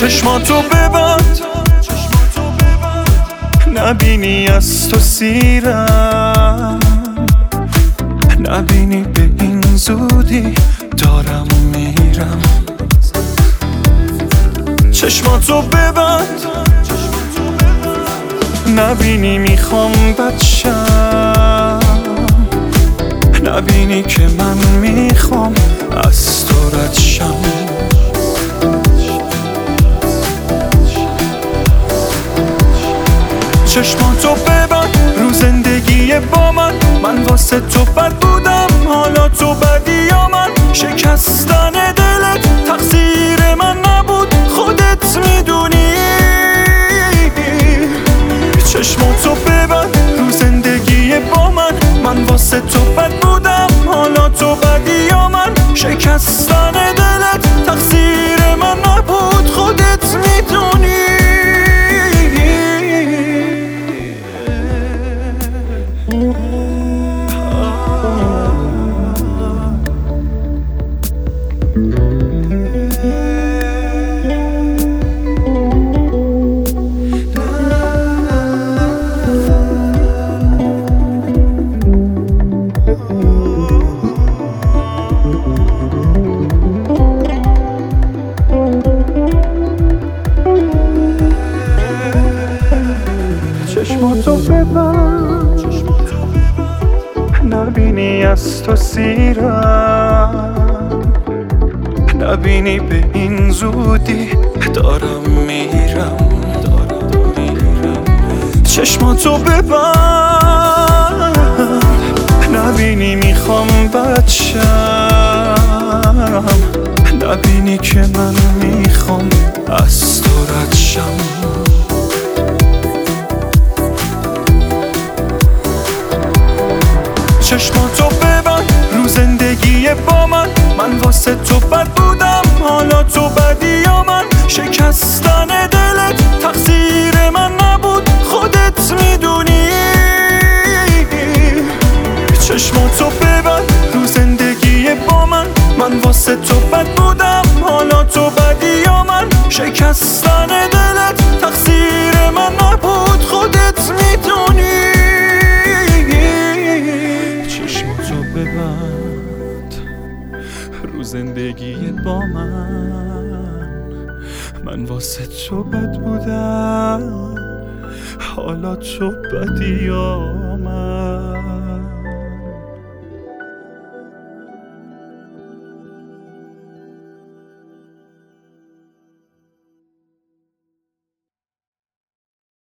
چشماتو ببند نبینی از تو سیرم، نبینی به این زودی دارم میرم. چشماتو ببند نبینی میخوام بچم، نبینی که من میخوام از تو رد شم. چشماتو ببند رو زندگی با من واسه تو بد بودم، حالا تو بدی یا من. شکستن دلت تقصیر من نبود، خودت میدونی. چشماتو ببند رو زندگی با من واسه تو بد بودم، حالا تو بدی یا من. شکستن دلت تقصیر من نبود، خودت میدونی. چشماتو ببند نبینی از تو سیرم، نبینی به این زودی دارم میرم. چشماتو ببند نبینی میخوام بچم، نبینی که من میخوام از تو رد شم. چشماتو ببند رو زندگی با من واسه تو بد بودم، حالا تو بدی یا من. شکستن دلت تقصیر من نبود، خودت میدونی. چشماتو ببند رو زندگی با من واسه تو بد بودم، حالا تو بدی یا من. شکستن دلت تقصیر من نبود، خودت میدونی. چشماتو ببند رو زندگی با من واسه تو بد بودم، حالا تو بدی یا من.